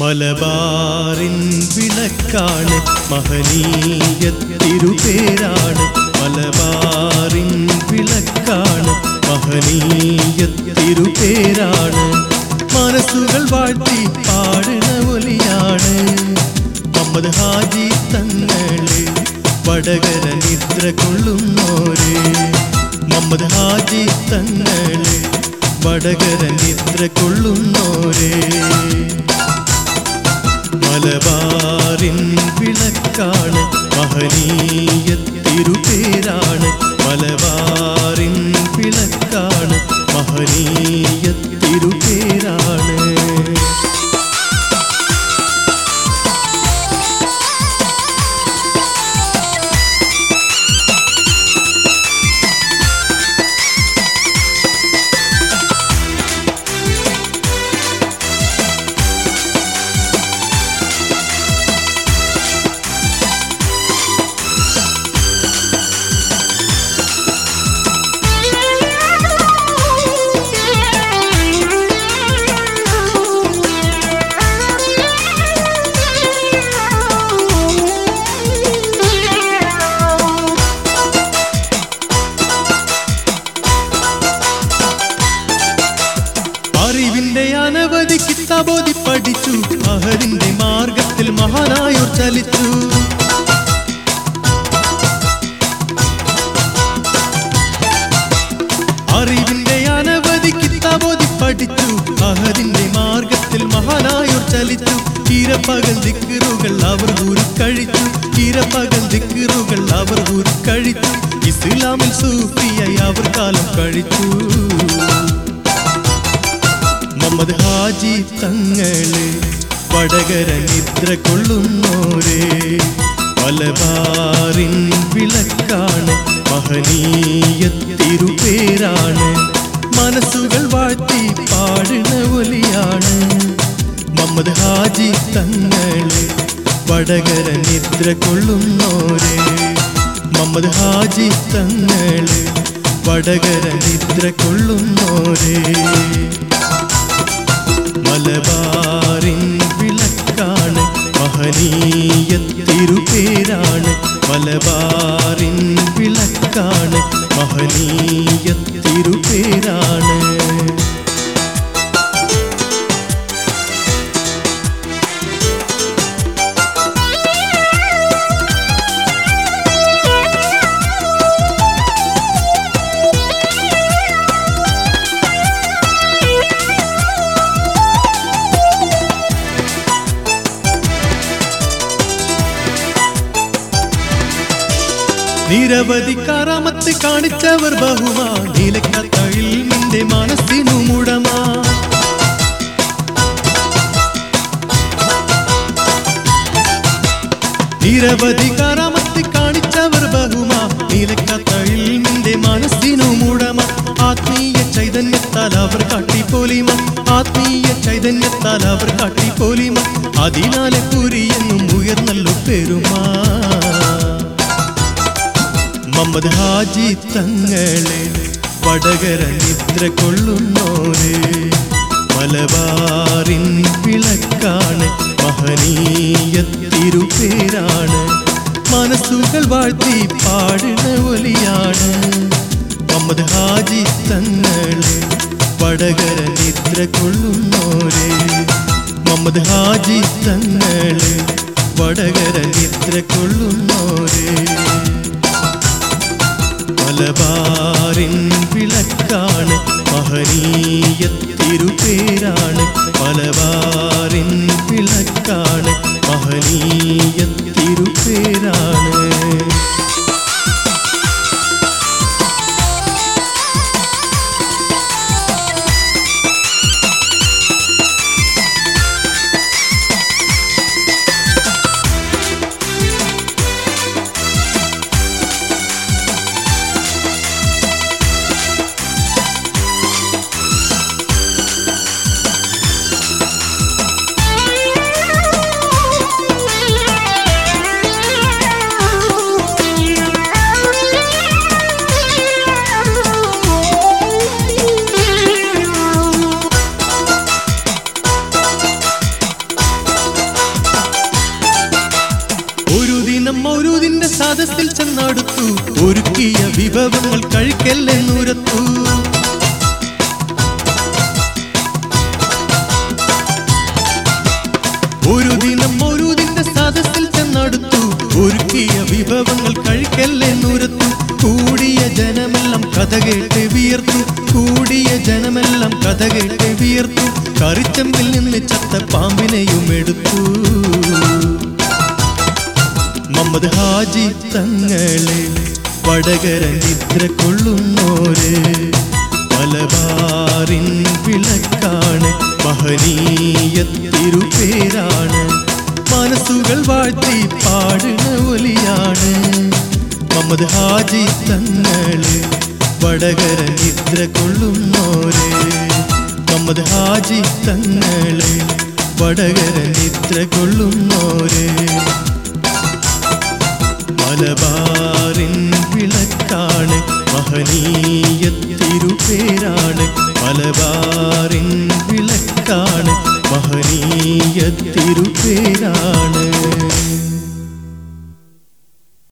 മലബാറിൻ വിളക്കാണ് മഹനീയ തിരുപേരാണ്. മലബാറിൻ വിളക്കാണ് മഹനീയ തിരുപേരാണ്. മനസ്സുകൾ വാഴ്ത്തി പാടുന്ന ഒലിയാണ് മുഹമ്മദ് ഹാജി തങ്ങള്. വടകര നിദ്ര കൊള്ളുന്നോര് മുഹമ്മദ് ഹാജി തങ്ങള്. വടകര നിദ്ര കൊള്ളുന്നോരേ. മലബാറിൻ വിളക്കാണ് മഹനീയ തിരുപേരാണ്. മലബാറിൻ വിളക്കാണ് മഹനീയ തിരുപേരാണ്. അറിവിന്റെ അനവധി കിതാബോധി പഠിച്ചു. അഹദിന്റെ മാർഗത്തിൽ മഹാനായോർ ചലിച്ചു. അറിവിന്റെ അനവധി കിതാബോധി പഠിച്ചു. അഹദിന്റെ മാർഗത്തിൽ മഹാനായോർ ചലിച്ചു. ഇരപ്പകൽ ദിക്റുകൾ അവർ കഴിച്ചു. ഇരപ്പകൽ ദിക്റുകൾ അവർ കഴിച്ചു. ഇസ്ലാമിൽ സൂഫിയായി അവർ കാലം കഴിച്ചു. മുഹമ്മദ് ഹാജി തങ്ങള്. വടകര നിദ്ര കൊള്ളുന്നോരേ. മലബാറിൻ വിളക്കാണ് മഹനീയ തിരുപേരാണ്. മനസ്സുകൾ വാഴ്ത്തി പാടുന്ന ഒലിയാണ് മുഹമ്മദ് ഹാജി തങ്ങള്. വടകര നിദ്ര കൊള്ളുന്നോരേ. മുഹമ്മദ് ഹാജി തങ്ങള്. വടകര നിദ്ര കൊള്ളുന്നോരേ. മലബാറിൻ വിളക്കാണ് മഹനീയ തിരുപേരാണ്. മലബാറിൻ വിളക്കാണ് മഹനീയ തിരുപേരാണ്. നിരവധി കറാമത്ത് കാണിച്ചവർ ബഹുമാ. നീലക്കത്തഴിൽ നിന്റെ മനസ്സിനു മുടമാ. നിരവധി കറാമത്ത് കാണിച്ചവർ ബഹുമാ. നീലക്കത്തഴിൽ നിന്റെ മനസ്സിനു മുടമ. ആത്മീയ ചൈതന്യത്താൽ അവർ കാട്ടിപ്പോലിമ. ആത്മീയ ചൈതന്യത്താൽ അവർ കാട്ടിപ്പോലിമ. അതിനാലെ പുരിയെന്നും ഉയർന്നല്ലോ പെരുമാ. മുഹമ്മദ് ഹാജി തങ്ങളെ. വടകര നിദ്ര കൊള്ളുന്നോരേ. മലബാറിൻ വിളക്കാണ് മഹനീയ തിരുപേരാണ്. മനസ്സുകൾ വാഴ്ത്തി പാടുന്ന ഒലിയാണ് മുഹമ്മദ് ഹാജി തങ്ങളെ. വടകര നിദ്ര കൊള്ളുന്നോരേ. മുഹമ്മദ് ഹാജി തങ്ങളെ. വടകര നിദ്ര കൊള്ളുന്നോരേ. മലബാറിൻ വിളക്കാണ് മഹനീയ തിരുപേരാണ്. മലബാറിൻ വിളക്കാണ് മഹനീയ തിരുപേരാണ്. സദസ്സിൽ ചെന്നടുത്തു ഒരുക്കിയ വിഭവങ്ങൾ കഴിക്കല്ലെന്നുരത്തു ഒരു ദിന്റെ സദസ്സിൽ ചെന്നടുത്തു ഒരുക്കിയ വിഭവങ്ങൾ കഴിക്കല്ലെന്നുരത്തു കൂടിയ ജനമെല്ലാം കഥ കേട്ട് വിയർത്തു കൂടിയ ജനമെല്ലാം കഥ കേട്ട് വിയർത്തു കറിച്ചമ്പിൽ നിന്ന് ചത്ത പാമ്പിനെയും എടുത്തു മുഹമ്മദ് ഹാജി തങ്ങളെ വടകര നിദ്ര കൊള്ളുന്നോര് മലബാറിൻ വിളക്കാണ് മഹനീയ തിരുപേരാണ് മനസ്സുകൾ വാഴ്ത്തി പാടുന്ന ഒലിയാണ് മുഹമ്മദ് ഹാജി തങ്ങളെ വടകര നിദ്ര കൊള്ളുന്നോര് മുഹമ്മദ് ഹാജി തങ്ങളെ വടകര നിദ്ര കൊള്ളുന്നോര് മലബാറിൻ വിളക്കാണ് മഹനീയ തിരുപേരാണ് മലബാറിൻ വിളക്കാണ് മഹനീയ തിരുപേരാണ്